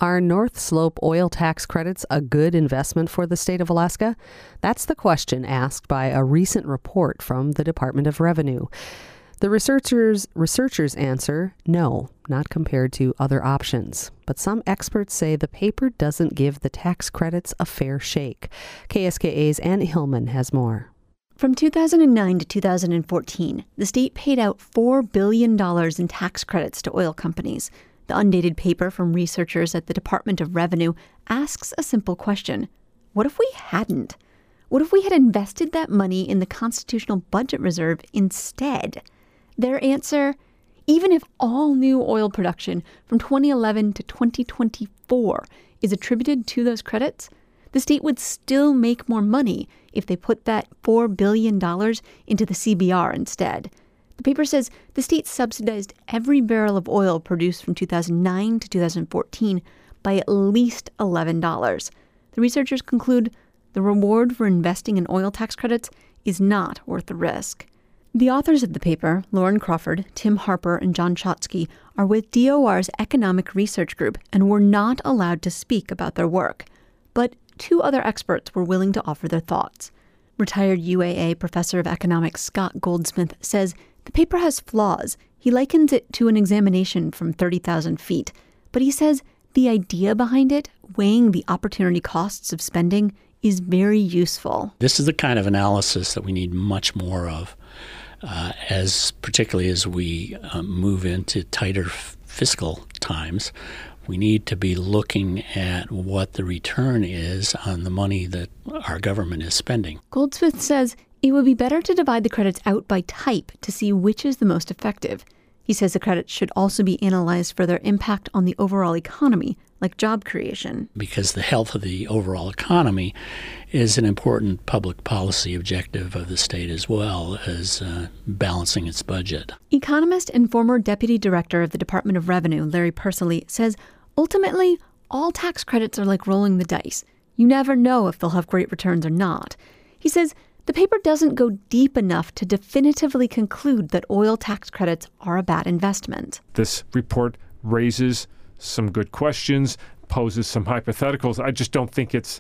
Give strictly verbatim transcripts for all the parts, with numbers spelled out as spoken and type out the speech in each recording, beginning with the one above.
Are North Slope oil tax credits a good investment for the state of Alaska? That's the question asked by a recent report from the Department of Revenue. The researchers researchers answer, no, not compared to other options. But some experts say the paper doesn't give the tax credits a fair shake. K S K A's Ann Hillman has more. From two thousand nine to two thousand fourteen, the state paid out four billion dollars in tax credits to oil companies. The undated paper from researchers at the Department of Revenue asks a simple question. What if we hadn't? What if we had invested that money in the Constitutional Budget Reserve instead? Their answer, even if all new oil production from twenty eleven to twenty twenty-four is attributed to those credits, the state would still make more money if they put that four billion dollars into the C B R instead. The paper says the state subsidized every barrel of oil produced from two thousand nine to two thousand fourteen by at least eleven dollars. The researchers conclude the reward for investing in oil tax credits is not worth the risk. The authors of the paper, Lauren Crawford, Tim Harper, and John Chotsky, are with D O R's Economic Research Group and were not allowed to speak about their work. But two other experts were willing to offer their thoughts. Retired U A A professor of economics Scott Goldsmith says the paper has flaws. He likens it to an examination from thirty thousand feet. But he says the idea behind it, weighing the opportunity costs of spending, is very useful. This is the kind of analysis that we need much more of, uh, as particularly as we uh, move into tighter f- fiscal times. We need to be looking at what the return is on the money that our government is spending. Goldsmith says it would be better to divide the credits out by type to see which is the most effective. He says the credits should also be analyzed for their impact on the overall economy, like job creation. Because the health of the overall economy is an important public policy objective of the state as well as uh, balancing its budget. Economist and former deputy director of the Department of Revenue, Larry Persily, says ultimately all tax credits are like rolling the dice. You never know if they'll have great returns or not. He says the paper doesn't go deep enough to definitively conclude that oil tax credits are a bad investment. This report raises some good questions, poses some hypotheticals. I just don't think it's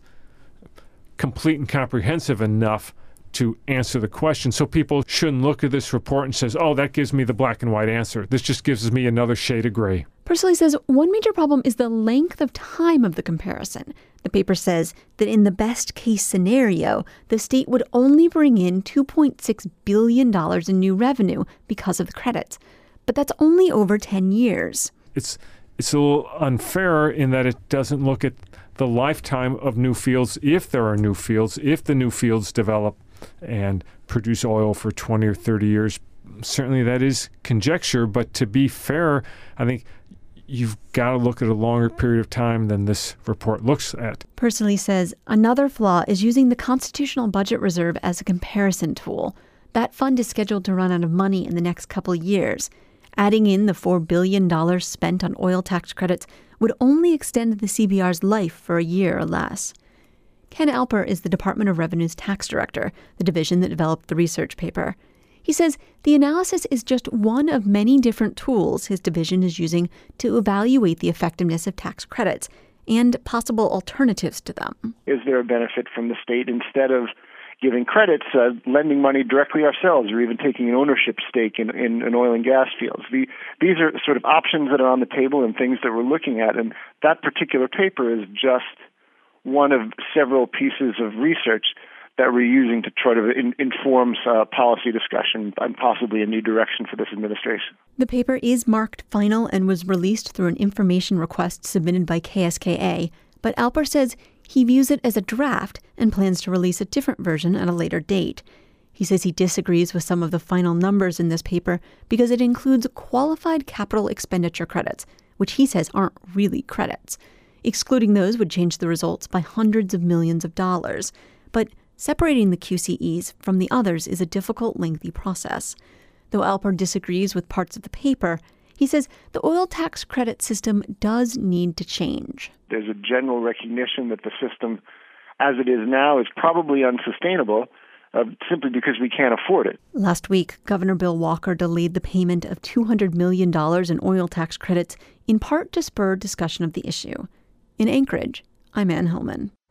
complete and comprehensive enough to answer the question. So people shouldn't look at this report and says, oh, that gives me the black and white answer. This just gives me another shade of gray. Persily says one major problem is the length of time of the comparison. The paper says that in the best case scenario, the state would only bring in two point six billion dollars in new revenue because of the credits. But that's only over ten years. It's it's a little unfair in that it doesn't look at the lifetime of new fields, if there are new fields, if the new fields develop and produce oil for twenty or thirty years. Certainly that is conjecture, but to be fair, I think you've got to look at a longer period of time than this report looks at. Persily says another flaw is using the Constitutional Budget Reserve as a comparison tool. That fund is scheduled to run out of money in the next couple years. Adding in the four billion dollars spent on oil tax credits would only extend the C B R's life for a year or less. Ken Alper is the Department of Revenue's tax director, the division that developed the research paper. He says the analysis is just one of many different tools his division is using to evaluate the effectiveness of tax credits and possible alternatives to them. Is there a benefit from the state instead of giving credits, uh, lending money directly ourselves, or even taking an ownership stake in, in, in oil and gas fields? The, these are sort of options that are on the table and things that we're looking at, and that particular paper is just one of several pieces of research that we're using to try to in, inform uh, policy discussion and possibly a new direction for this administration. The paper is marked final and was released through an information request submitted by K S K A, but Alper says he views it as a draft and plans to release a different version at a later date. He says he disagrees with some of the final numbers in this paper because it includes qualified capital expenditure credits, which he says aren't really credits. Excluding those would change the results by hundreds of millions of dollars. But separating the Q C Es from the others is a difficult, lengthy process. Though Alper disagrees with parts of the paper, he says the oil tax credit system does need to change. There's a general recognition that the system, as it is now, is probably unsustainable, uh, simply because we can't afford it. Last week, Governor Bill Walker delayed the payment of two hundred million dollars in oil tax credits, in part to spur discussion of the issue. In Anchorage, I'm Ann Hillman.